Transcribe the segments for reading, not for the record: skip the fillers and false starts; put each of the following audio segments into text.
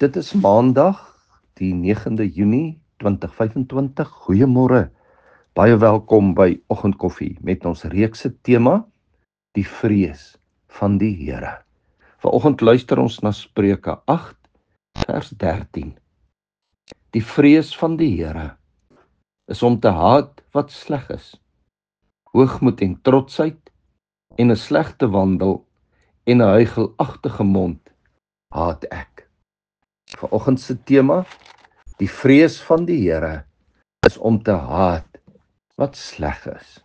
Dit is Maandag, die 9de Junie 2025. Goeiemôre. Baie welkom by Oggendkoffie met ons reekse tema, die vrees van die Here. Vanoggend luister ons na Spreuke 8 vers 13. Die vrees van die Here is om te haat wat sleg is, hoogmoed en trotsheid en 'n slegte wandel en 'n huichelagtige mond haat ek. Vanoggend se tema, die vrees van die Here is om te haat wat sleg is.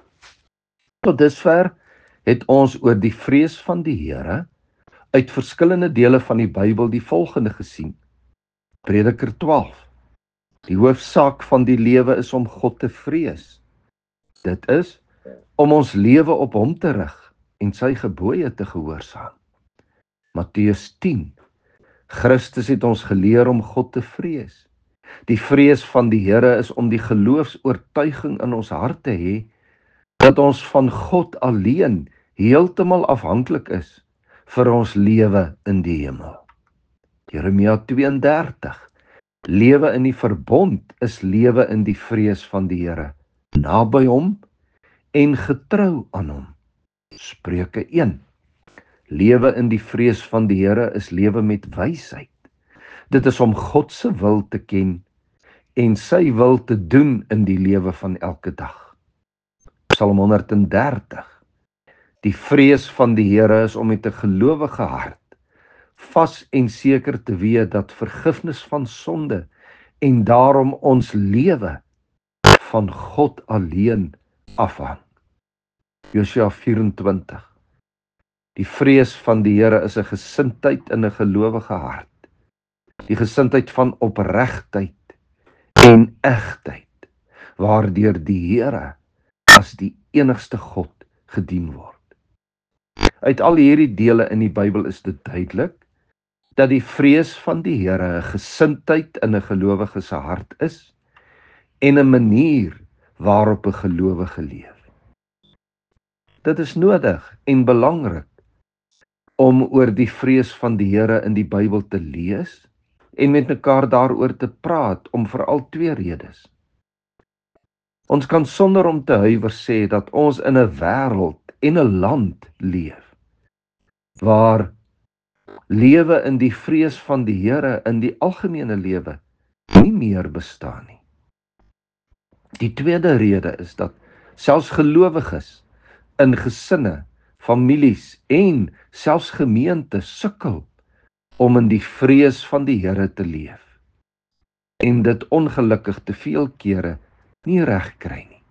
Tot dusver het ons oor die vrees van die Here uit verskillende dele van die Bybel die volgende gesien. Prediker 12. Die hoofsaak van die lewe is om God te vrees. Dit is om ons lewe op hom te rig en sy gebooie te gehoorsaam. Matteus 10. Christus het ons geleer om God te vrees. Die vrees van die Here is om die geloofsoortuiging in ons hart te hê dat ons van God alleen heeltemal afhanklik is vir ons lewe in die hemel. Jeremia 32. Lewe in die verbond is lewe in die vrees van die Here, naby hom en getrou aan hom. Spreuke 1. Lewe in die vrees van die Here is lewe met wysheid. Dit is om God se wil te ken en sy wil te doen in die lewe van elke dag. Psalm 130. Die vrees van die Here is om met 'n gelowige hart vas en seker te weet dat vergifnis van sonde en daarom ons lewe van God alleen afhang. Josua 24. Die vrees van die Here is 'n gesindheid in 'n gelowige hart. Die gesindheid van opregtheid en egtheid, waardeur die Here as die enigste God gedien word. Uit al hierdie dele in die Bybel is dit duidelik dat die vrees van die Here 'n gesindheid in 'n gelowige se hart is en 'n manier waarop 'n gelowige leef. Dit is nodig en belangrik om oor die vrees van die Here in die Bybel te lees en met mekaar daaroor te praat om veral twee redes. Ons kan sonder om te huiwer sê dat ons in 'n wêreld en 'n land leef waar lewe in die vrees van die Here in die algemene lewe nie meer bestaan nie. Die tweede rede is dat selfs gelowiges in gesinne, families en selfs gemeentes sukkel om in die vrees van die Here te leef en dit ongelukkig te veel kere nie reg kry nie.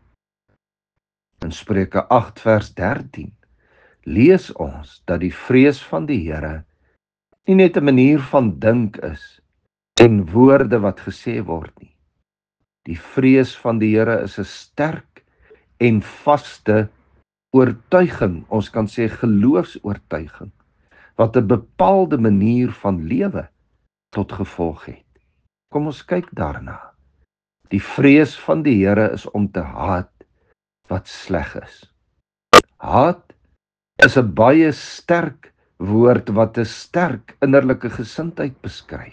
In Spreuke 8 vers 13 lees ons dat die vrees van die Here nie net 'n manier van dink is en woorde wat gesê word nie. Die vrees van die Here is 'n sterk en vaste oortuiging, ons kan sê geloofsoortuiging, wat 'n bepaalde manier van lewe tot gevolg het. Kom ons kyk daarna. Die vrees van die Here is om te haat wat sleg is. Haat is 'n baie sterk woord wat 'n sterk innerlike gesindheid beskryf.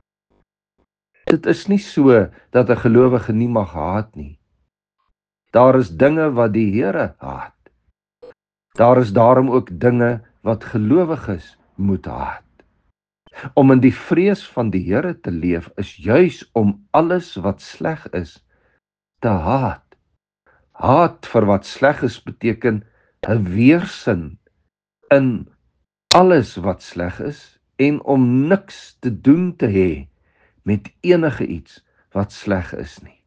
Dit is nie so dat 'n gelowige nie mag haat nie. Daar is dinge wat die Here haat. Daar is daarom ook dinge wat gelowiges moet haat. Om in die vrees van die Here te leef is juis om alles wat sleg is te haat. Haat vir wat sleg is beteken 'n weerstand in alles wat sleg is en om niks te doen te hê met enige iets wat sleg is nie.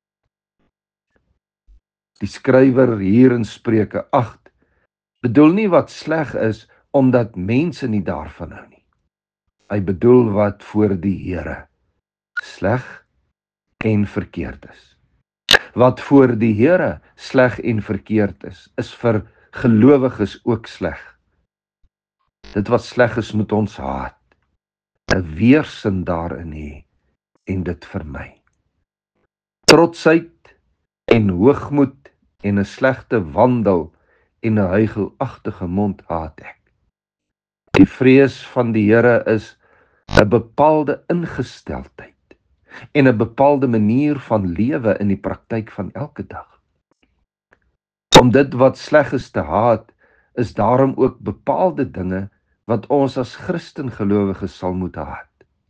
Die skrywer hier in Spreuke 8 bedoel nie wat sleg is omdat mense nie daarvan hou nie. Hy bedoel wat voor die Here sleg en verkeerd is. Wat voor die Here sleg en verkeerd is vir gelowiges ook sleg. Dit wat sleg is moet ons haat, 'n weerstand daarin hê en dit vermy. Trotsheid en hoogmoed en 'n slegte wandel en 'n huichelagtige mond haat ek. Die vrees van die Here is 'n bepaalde ingesteldheid en 'n bepaalde manier van lewe in die praktyk van elke dag. Om dit wat sleg is te haat, is daarom ook bepaalde dinge wat ons as Christengelowiges sal moet haat.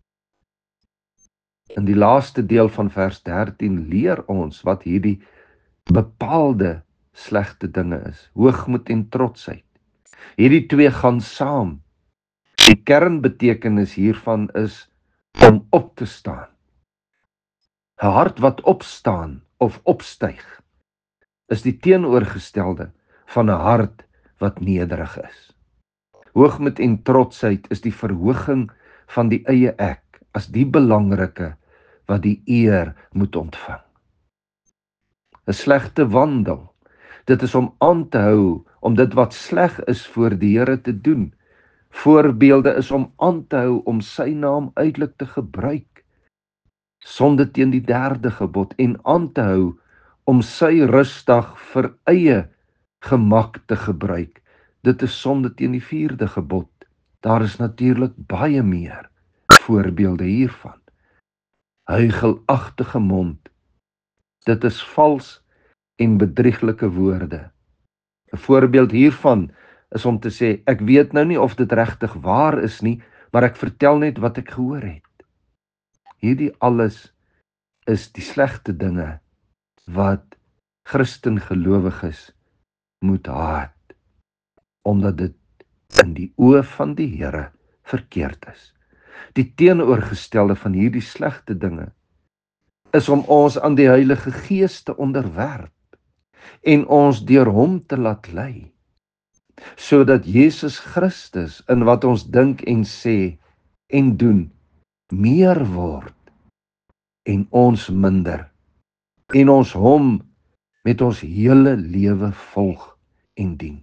In die laaste deel van vers 13 leer ons wat hierdie bepaalde slegte dinge is: hoogmoed en trotsheid. Hierdie twee gaan saam. Die kernbetekenis hiervan is om op te staan. 'n Hart wat opstaan of opstyg is die teenoorgestelde van 'n hart wat nederig is. Hoogmoed en trotsheid is die verhoging van die eie ek as die belangrike wat die eer moet ontvang. 'n Slegte wandel, dit is om aan te hou om dit wat sleg is voor die Here te doen. Voorbeelde is om aan te hou om sy naam uitelik te gebruik, sonde teen die 3de gebod, en aan te hou om sy rustdag vir eie gemak te gebruik. Dit is sonde teen die 4de gebod. Daar is natuurlik baie meer voorbeelde hiervan. Huichelagtige mond, dit is vals en bedrieglike woorde. 'n Voorbeeld hiervan is om te sê, ek weet nou nie of dit regtig waar is nie, maar ek vertel net wat ek gehoor het. Hierdie alles is die slegte dinge wat Christengelowiges moet haat, omdat dit in die oë van die Here verkeerd is. Die teenoorgestelde van hierdie slegte dinge is om ons aan die Heilige Gees te onderwerp en ons deur hom te laat lei, sodat Jesus Christus in wat ons dink en sê en doen meer word en ons minder, en ons hom met ons hele lewe volg en dien.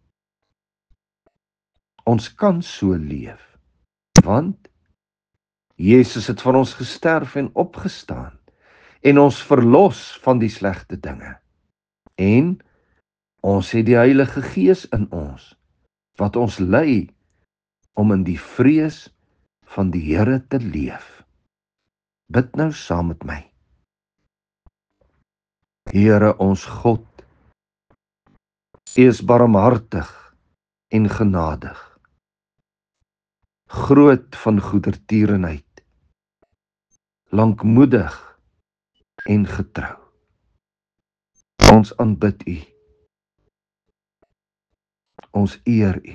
Ons kan so leef, want Jesus het vir ons gesterf en opgestaan en ons verlos van die slegte dinge. En ons het die Heilige Gees in ons, wat ons lei om in die vrees van die Here te leef. Bid nou saam met my. Here ons God, U is barmhartig en genadig, groot van goedertierenheid, lankmoedig en getrou. Ons aanbid U. Ons eer U.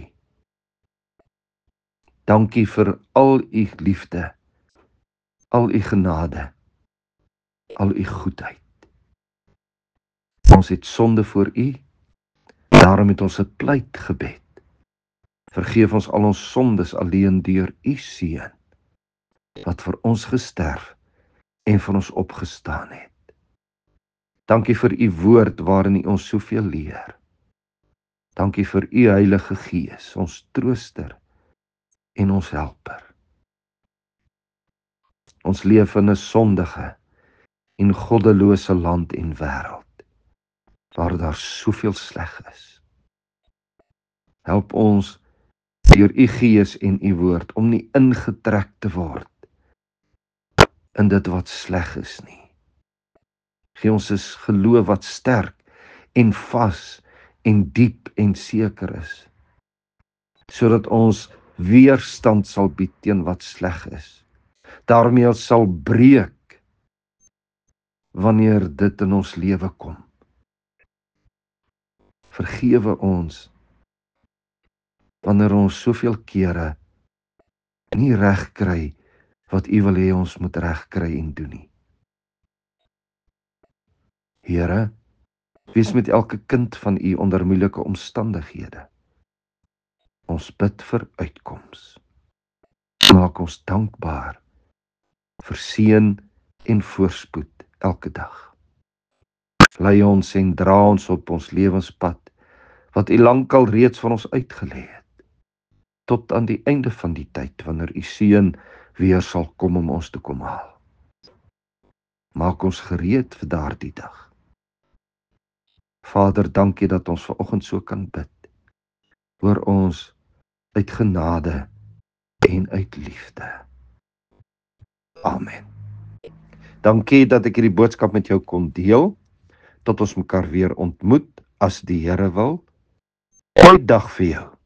Dankie vir al U liefde, al U genade, al U goedheid. Ons het sonde voor U, daarom het ons 'n pleitgebed. Vergeef ons al ons sondes alleen deur U Seun, wat vir ons gesterf en vir ons opgestaan het. Dankie vir U woord waarin U ons soveel leer. Dankie vir U Heilige Gees, ons trooster en ons helper. Ons leef in 'n sondige en goddelose land en wêreld, waar daar soveel sleg is. Help ons deur U Gees en U woord om nie ingetrek te word in dit wat sleg is nie. Gee ons 'n geloof wat sterk en vas en diep en seker is, sodat ons weerstand sal bied teen wat sleg is. Daarmee sal breek wanneer dit in ons lewe kom. Vergewe ons wanneer ons soveel kere nie reg kry wat U wil hê ons moet reg kry en doen nie. Here, wees met elke kind van U onder moeilike omstandighede. Ons bid vir uitkoms. Maak ons dankbaar vir seën en voorspoed elke dag. Lei ons en dra ons op ons lewenspad, wat U lankal reeds van ons uitgelê het, tot aan die einde van die tyd, wanneer U Seun weer sal kom om ons te kom haal. Maak ons gereed vir daardie dag. Vader, dankie dat ons vanoggend so kan bid. Hoor ons uit genade en uit liefde. Amen. Dankie dat ek hierdie boodskap met jou kon deel. Tot ons mekaar weer ontmoet, as die Here wil. Goeie dag vir jou.